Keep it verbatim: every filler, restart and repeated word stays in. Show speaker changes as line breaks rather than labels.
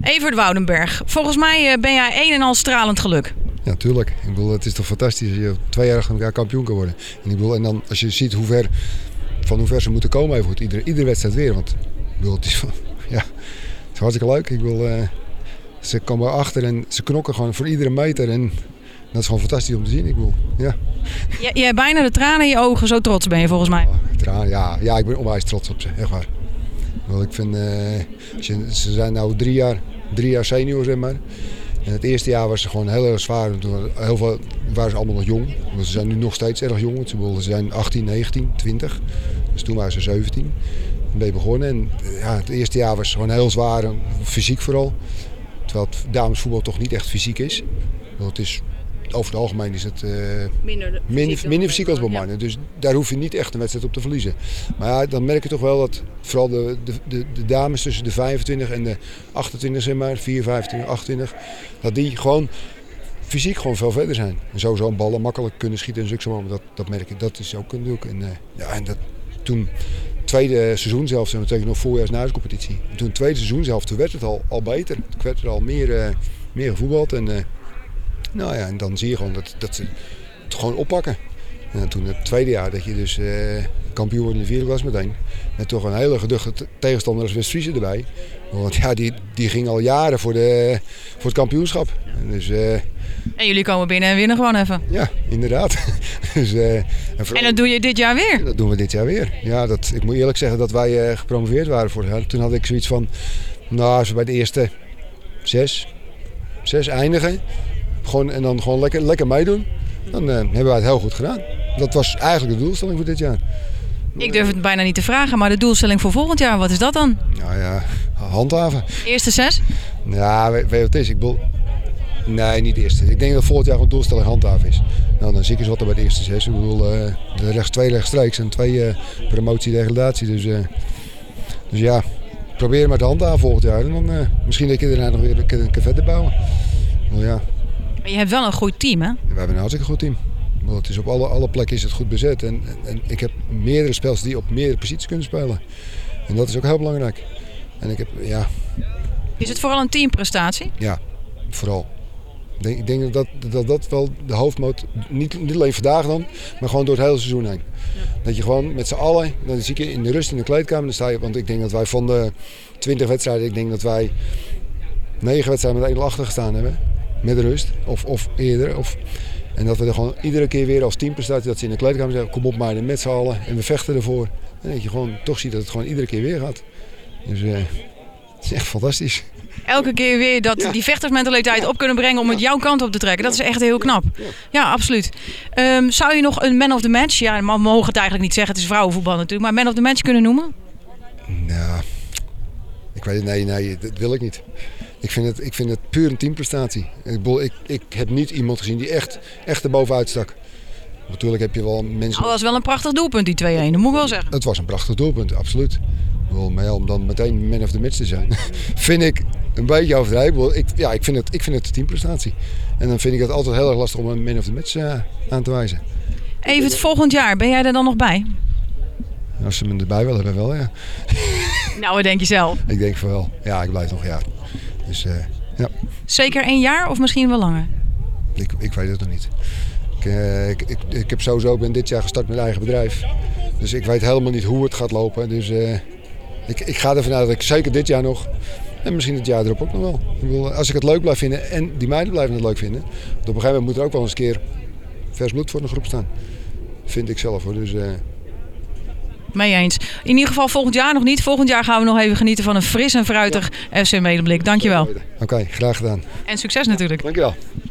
Evert Woudenberg, volgens mij uh, ben jij een en al stralend geluk.
Ja, tuurlijk. Ik bedoel, het is toch fantastisch als je twee jaar achter elkaar kampioen kan worden. En, ik bedoel, en dan als je ziet hoe ver, van hoe ver ze moeten komen even goed. Iedere, iedere wedstrijd weer. Want ik bedoel, het is, ja, het is hartstikke leuk. Ik bedoel, uh, ze komen achter en ze knokken gewoon voor iedere meter. En dat is gewoon fantastisch om te zien. Ik bedoel, ja.
Je, je hebt bijna de tranen in je ogen, zo trots ben je volgens mij.
Ja, tranen, ja, ja, ik ben onwijs trots op ze, echt waar. Ik, bedoel, ik vind, uh, als je, ze zijn nu drie jaar, drie jaar senior, zeg maar. En het eerste jaar was ze gewoon heel erg zwaar. Toen heel veel waren ze allemaal nog jong. Want ze zijn nu nog steeds erg jong. Ze zijn achttien, negentien, twintig. Dus toen waren ze zeventien. Toen ben je begonnen. En ja, het eerste jaar was gewoon heel zwaar. Fysiek vooral. Terwijl het damesvoetbal toch niet echt fysiek is. Want het is over het algemeen is het uh, minder, fysiek minder, minder fysiek als bij mannen. Ja. Dus daar hoef je niet echt een wedstrijd op te verliezen. Maar ja, dan merk je toch wel dat vooral de, de, de, de dames tussen de vijfentwintig en de achtentwintig, zeg maar, vier, vijfentwintig, achtentwintig, dat die gewoon fysiek gewoon veel verder zijn. En sowieso een ballen makkelijk kunnen schieten en zulke moment. Dat, dat merk ik, dat is ook een doek. En, uh, ja, en dat toen tweede seizoen zelf, dat betekent nog voorjaars na de competitie. En toen het tweede seizoen zelf, toen werd het al, al beter. Toen werd er al meer, uh, meer gevoetbald. En, uh, nou ja, en dan zie je gewoon dat, dat ze het gewoon oppakken. En toen het tweede jaar dat je dus uh, kampioen wordt in de vierde klas meteen. Met toch een hele geduchte tegenstander als West-Friese erbij. Want ja, die, die ging al jaren voor, de, voor het kampioenschap. En, dus, uh,
en jullie komen binnen en winnen gewoon even.
Ja, inderdaad. dus, uh, en, vooral,
en dat doe je dit jaar weer?
Dat doen we dit jaar weer. Ja, dat, ik moet eerlijk zeggen dat wij uh, gepromoveerd waren vorig jaar. Toen had ik zoiets van, nou, als we bij de eerste zes, zes eindigen. Gewoon, en dan gewoon lekker, lekker meedoen. Dan uh, hebben wij het heel goed gedaan. Dat was eigenlijk de doelstelling voor dit jaar.
Ik durf het bijna niet te vragen, maar de doelstelling voor volgend jaar, wat is dat dan?
Nou ja, handhaven.
Eerste zes?
Ja, weet, weet je wat het is? Ik bedoel, nee, niet de eerste. Ik denk dat volgend jaar gewoon doelstelling handhaven is. Nou, dan zie ik eens wat er bij de eerste zes. Ik bedoel, uh, de rechts, twee rechtstreeks en twee uh, promotie-degradatie. Dus, uh, dus ja, probeer maar te handhaven volgend jaar. En dan uh, misschien dat je daarna nog weer een keer verder bouwen. Nou, ja.
Maar je hebt wel een goed team, hè?
We hebben een hartstikke goed team. Het is op alle, alle plekken is het goed bezet. En, en, en ik heb meerdere spelers die op meerdere posities kunnen spelen. En dat is ook heel belangrijk. En ik heb, ja...
Is het vooral een teamprestatie?
Ja, vooral. Ik denk, ik denk dat, dat dat wel de hoofdmoot, niet, niet alleen vandaag dan, maar gewoon door het hele seizoen heen. Ja. Dat je gewoon met z'n allen, dan zie je in de rust in de kleedkamer, dan sta je, want ik denk dat wij van de twintig wedstrijden, ik denk dat wij negen wedstrijden met één nul achter gestaan hebben. Met de rust, of, of eerder. Of, en dat we er gewoon iedere keer weer als teamprestatie, dat ze in de kleedkamer zeggen, kom op maar met z'n allen en we vechten ervoor. En dat je gewoon toch ziet dat het gewoon iedere keer weer gaat. Dus uh, het is echt fantastisch.
Elke keer weer dat ja. die vechtersmentaliteit ja. op kunnen brengen om het jouw kant op te trekken. Dat is echt heel knap. Ja, ja absoluut. Um, zou je nog een man of the match, ja, we mogen het eigenlijk niet zeggen, het is vrouwenvoetbal natuurlijk, maar man of the match kunnen noemen?
Nou, ik weet het, nee, nee, dat wil ik niet. Ik vind het, ik vind het puur een teamprestatie. Ik, ik, ik heb niet iemand gezien die echt, echt erbovenuit stak. Natuurlijk heb je wel mensen...
Nou, dat was wel een prachtig doelpunt, die twee-een, dat moet ik wel zeggen.
Het was een prachtig doelpunt, absoluut. Maar ja, om dan meteen man of the match te zijn, vind ik een beetje overdreven. Ik, ja, ik vind het, ik vind het een teamprestatie. En dan vind ik het altijd heel erg lastig om een man of the match uh, aan te wijzen.
Even het volgend jaar, ben jij er dan nog bij?
Als ze me erbij willen, hebben, wel, ja.
Nou, wat denk je zelf?
Ik denk van wel. Ja, ik blijf nog een jaar. Dus, uh, ja.
Zeker één jaar of misschien wel langer?
Ik, ik weet het nog niet. Ik, uh, ik, ik, ik heb sowieso, ben dit jaar gestart met eigen bedrijf. Dus ik weet helemaal niet hoe het gaat lopen. Dus uh, ik, ik ga ervan uit dat ik zeker dit jaar nog, en misschien het jaar erop ook nog wel. Ik bedoel, als ik het leuk blijf vinden en die meiden blijven het leuk vinden. Want op een gegeven moment moet er ook wel eens een keer vers bloed voor een groep staan. Vind ik zelf hoor. Dus, uh,
mee eens. In ieder geval volgend jaar nog niet. Volgend jaar gaan we nog even genieten van een fris en fruitig ja. F C Medemblik. Dankjewel.
Oké, okay, graag gedaan.
En succes natuurlijk.
Dankjewel.